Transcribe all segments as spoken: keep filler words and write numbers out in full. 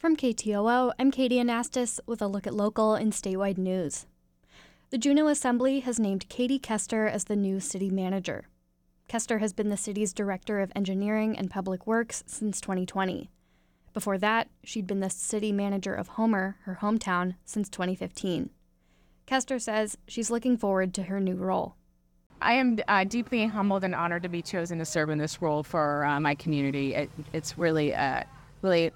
From K T O O, I'm Katie Anastas with a look at local and statewide news. The Juneau Assembly has named Katie Kester as the new city manager. Kester has been the city's Director of Engineering and Public Works since twenty twenty. Before that, she'd been the city manager of Homer, her hometown, since twenty fifteen. Kester says she's looking forward to her new role. I am uh, deeply humbled and honored to be chosen to serve in this role for uh, my community. It, it's really, uh, really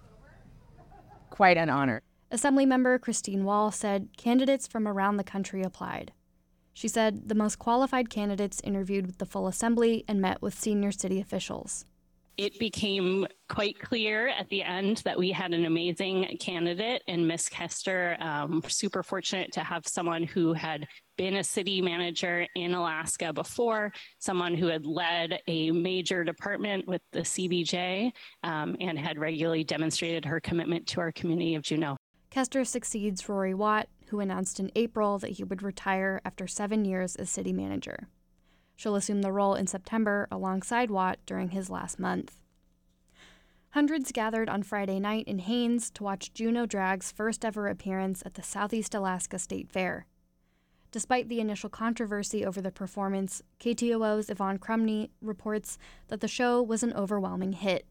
quite an honor. Assemblymember Christine Wall said candidates from around the country applied. She said the most qualified candidates interviewed with the full assembly and met with senior city officials. It became quite clear at the end that we had an amazing candidate in Miss Kester. Um, super fortunate to have someone who had been a city manager in Alaska before, someone who had led a major department with the C B J um, and had regularly demonstrated her commitment to our community of Juneau. Kester succeeds Rory Watt, who announced in April that he would retire after seven years as city manager. She'll assume the role in September alongside Watt during his last month. Hundreds gathered on Friday night in Haines to watch Juneau Drag's first ever appearance at the Southeast Alaska State Fair. Despite the initial controversy over the performance, K T O O's Yvonne Crumney reports that the show was an overwhelming hit.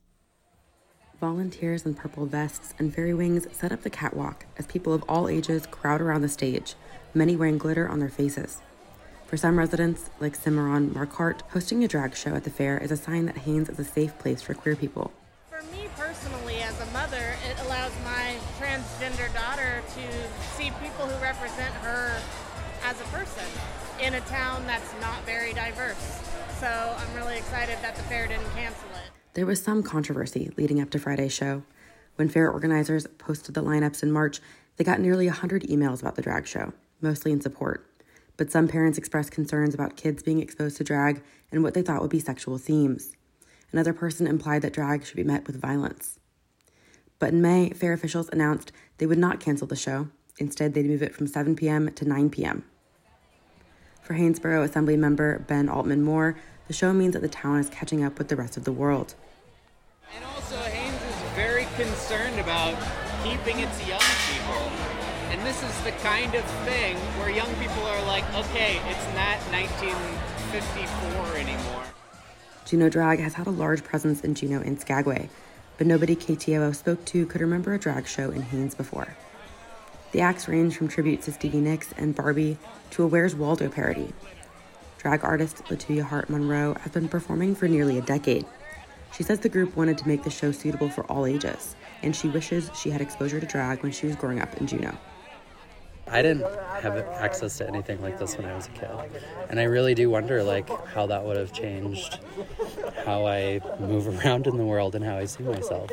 Volunteers in purple vests and fairy wings set up the catwalk as people of all ages crowd around the stage, many wearing glitter on their faces. For some residents, like Cimarron Marquardt, hosting a drag show at the fair is a sign that Haines is a safe place for queer people. For me personally, as a mother, it allows my transgender daughter to see people who represent her as a person in a town that's not very diverse. So I'm really excited that the fair didn't cancel it. There was some controversy leading up to Friday's show. When fair organizers posted the lineups in March, they got nearly one hundred emails about the drag show, mostly in support. But some parents expressed concerns about kids being exposed to drag and what they thought would be sexual themes. Another person implied that drag should be met with violence. But in May, fair officials announced they would not cancel the show. Instead, they'd move it from seven p.m. to nine p.m. For Hanesboro Assembly member Ben Altman-Moore, the show means that the town is catching up with the rest of the world. And also, Haines is very concerned about keeping its young people. And this is the kind of thing where young people are like, okay, it's not nineteen fifty-four anymore. Juneau Drag has had a large presence in Juneau and Skagway, but nobody K T O O spoke to could remember a drag show in Haines before. The acts range from tributes to Stevie Nicks and Barbie to a Where's Waldo parody. Drag artist Latuya Hart Monroe has been performing for nearly a decade. She says the group wanted to make the show suitable for all ages, and she wishes she had exposure to drag when she was growing up in Juneau. I didn't have access to anything like this when I was a kid. And I really do wonder, like, how that would have changed how I move around in the world and how I see myself.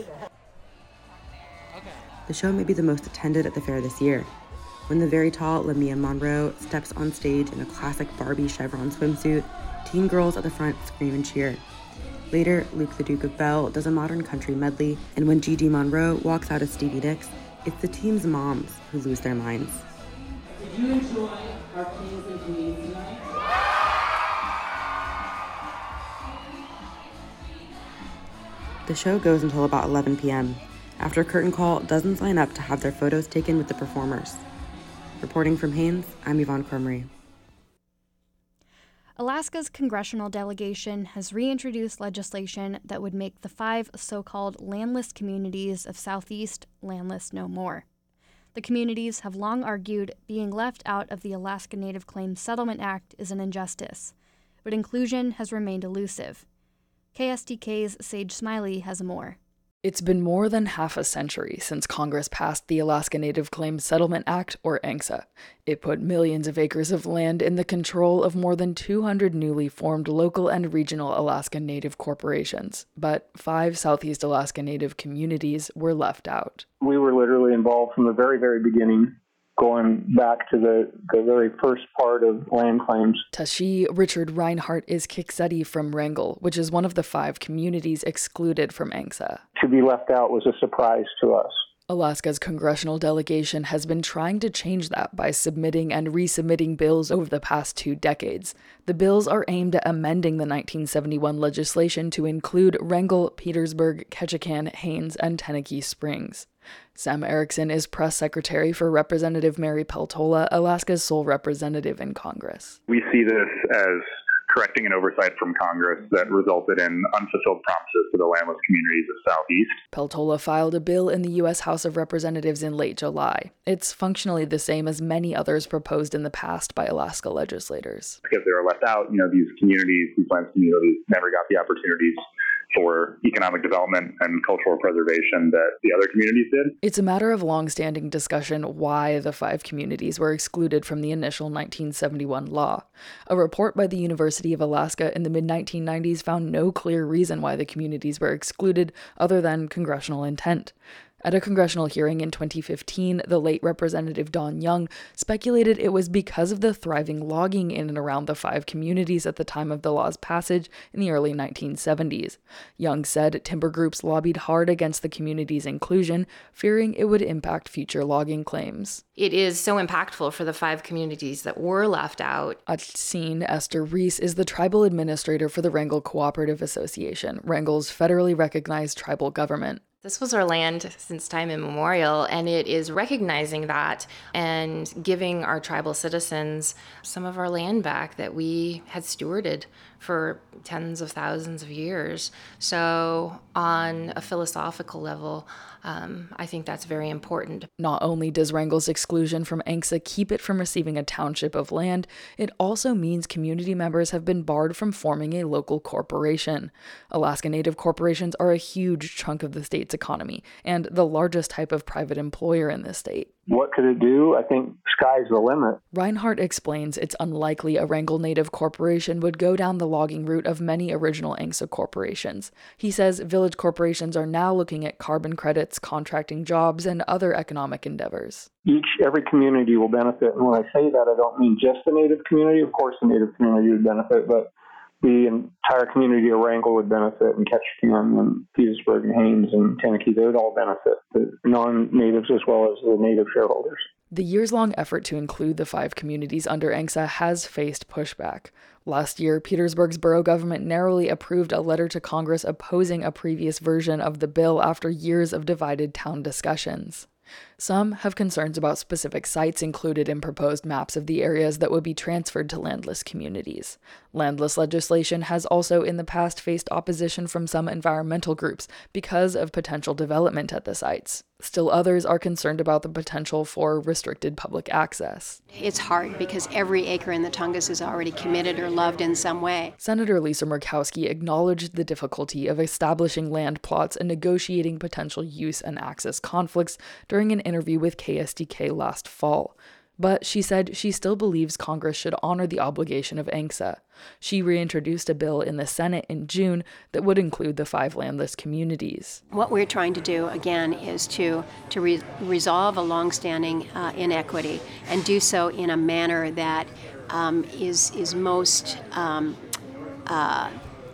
The show may be the most attended at the fair this year. When the very tall Lamia Monroe steps on stage in a classic Barbie chevron swimsuit, teen girls at the front scream and cheer. Later, Luke the Duke of Bell does a modern country medley, and when Gigi Monroe walks out as Stevie Nicks, it's the team's moms who lose their minds. Did you enjoy our kings and queens tonight? The show goes until about eleven p.m. After curtain call, dozens line up to have their photos taken with the performers. Reporting from Haines, I'm Yvonne Crumry. Alaska's congressional delegation has reintroduced legislation that would make the five so-called landless communities of Southeast landless no more. The communities have long argued being left out of the Alaska Native Claims Settlement Act is an injustice, but inclusion has remained elusive. K S D K's Sage Smiley has more. It's been more than half a century since Congress passed the Alaska Native Claims Settlement Act, or ANCSA. It put millions of acres of land in the control of more than two hundred newly formed local and regional Alaska Native corporations, but five Southeast Alaska Native communities were left out. We were literally involved from the very, very beginning, going back to the, the very first part of land claims. Tashi Richard Reinhardt is Kikseti from Wrangell, which is one of the five communities excluded from ANCSA. To be left out was a surprise to us. Alaska's congressional delegation has been trying to change that by submitting and resubmitting bills over the past two decades. The bills are aimed at amending the nineteen seventy-one legislation to include Wrangell, Petersburg, Ketchikan, Haines, and Tenakee Springs. Sam Erickson is press secretary for Representative Mary Peltola, Alaska's sole representative in Congress. We see this as correcting an oversight from Congress that resulted in unfulfilled promises to the landless communities of Southeast. Peltola filed a bill in the U S House of Representatives in late July. It's functionally the same as many others proposed in the past by Alaska legislators. Because they were left out, you know, these communities, these land communities never got the opportunities for economic development and cultural preservation that the other communities did. It's a matter of long-standing discussion why the five communities were excluded from the initial nineteen seventy-one law. A report by the University of Alaska in the mid nineteen nineties found no clear reason why the communities were excluded other than congressional intent. At a congressional hearing in twenty fifteen, the late Representative Don Young speculated it was because of the thriving logging in and around the five communities at the time of the law's passage in the early nineteen seventies. Young said timber groups lobbied hard against the community's inclusion, fearing it would impact future logging claims. It is so impactful for the five communities that were left out. Atsine Esther Reese is the tribal administrator for the Wrangell Cooperative Association, Wrangell's federally recognized tribal government. This was our land since time immemorial, and it is recognizing that and giving our tribal citizens some of our land back that we had stewarded for tens of thousands of years. So on a philosophical level, um, I think that's very important. Not only does Wrangell's exclusion from A N C S A keep it from receiving a township of land, it also means community members have been barred from forming a local corporation. Alaska Native corporations are a huge chunk of the state's economy and the largest type of private employer in the state. What could it do? I think sky's the limit. Reinhardt explains it's unlikely a Wrangell Native corporation would go down the logging route of many original A N C S A corporations. He says village corporations are now looking at carbon credits, contracting jobs, and other economic endeavors. Each, every community will benefit. And when I say that, I don't mean just the Native community. Of course, the Native community would benefit, but the entire community of Wrangell would benefit, and Ketchikan and Petersburg and Haines and Tenakee, they would all benefit, the non-natives as well as the native shareholders. The years-long effort to include the five communities under A N C S A has faced pushback. Last year, Petersburg's borough government narrowly approved a letter to Congress opposing a previous version of the bill after years of divided town discussions. Some have concerns about specific sites included in proposed maps of the areas that would be transferred to landless communities. Landless legislation has also in the past faced opposition from some environmental groups because of potential development at the sites. Still others are concerned about the potential for restricted public access. It's hard because every acre in the Tongass is already committed or loved in some way. Senator Lisa Murkowski acknowledged the difficulty of establishing land plots and negotiating potential use and access conflicts during an interview with K S D K last fall. But she said she still believes Congress should honor the obligation of A N C S A. She reintroduced a bill in the Senate in June that would include the five landless communities. What we're trying to do, again, is to, to re- resolve a longstanding uh, inequity and do so in a manner that um, is, is most, um, uh,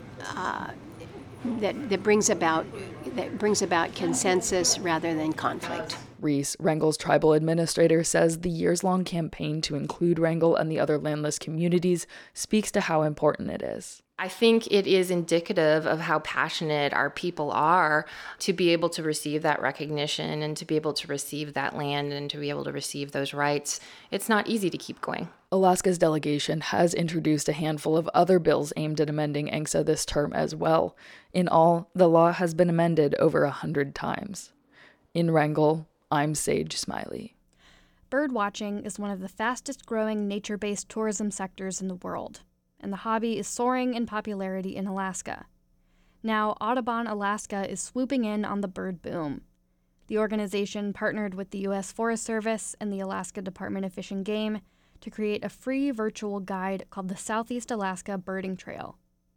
uh, that, that brings about, that brings about consensus rather than conflict. Reese, Wrangell's tribal administrator, says the years-long campaign to include Wrangell and the other landless communities speaks to how important it is. I think it is indicative of how passionate our people are to be able to receive that recognition and to be able to receive that land and to be able to receive those rights. It's not easy to keep going. Alaska's delegation has introduced a handful of other bills aimed at amending A N C S A this term as well. In all, the law has been amended over a hundred times. In Wrangell, I'm Sage Smiley. Bird watching is one of the fastest growing nature-based tourism sectors in the world, and the hobby is soaring in popularity in Alaska. Now, Audubon Alaska is swooping in on the bird boom. The organization partnered with the U S Forest Service and the Alaska Department of Fish and Game to create a free virtual guide called the Southeast Alaska Birding Trail.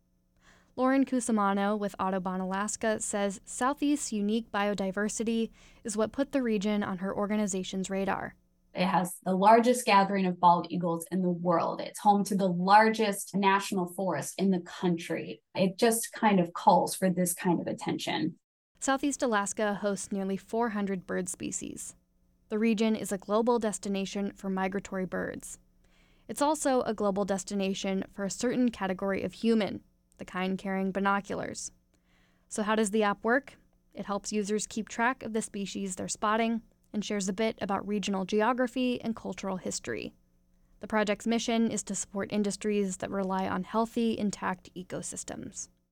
Lauren Cusimano with Audubon Alaska says Southeast's unique biodiversity is what put the region on her organization's radar. It has the largest gathering of bald eagles in the world. It's home to the largest national forest in the country. It just kind of calls for this kind of attention. Southeast Alaska hosts nearly four hundred bird species. The region is a global destination for migratory birds. It's also a global destination for a certain category of human, the kind carrying binoculars. So how does the app work? It helps users keep track of the species they're spotting and shares a bit about regional geography and cultural history. The project's mission is to support industries that rely on healthy, intact ecosystems.